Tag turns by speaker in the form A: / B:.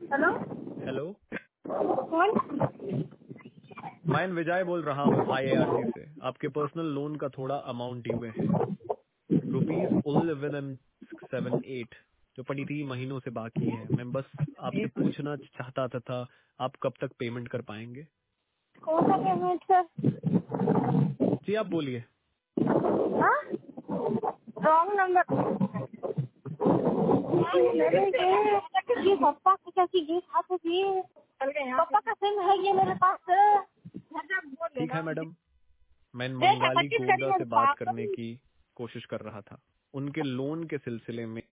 A: Hello
B: hello,
A: कौन?
B: मैं विजय बोल रहा हूँ IARC से। आपके पर्सनल लोन का थोड़ा अमाउंट ड्यू है, ₹11,778 जो 23 महीनों से बाकी है। मैं बस आपसे पूछना चाहता था आप कब तक पेमेंट कर पाएंगे?
A: कौन सा पेमेंट सर?
B: जी आप बोलिए।
A: हाँ, रॉन्ग नंबर। मेरे ये पापा की कैसी ये खाते थी, पापा का सिम है ये मेरे पास।
B: ठीक है मैडम, मैं
A: देखा
B: मंगाली
A: 25
B: गोंदा
A: करी
B: से बात करने की कोशिश कर रहा था। उनके लोन के सिलसिले में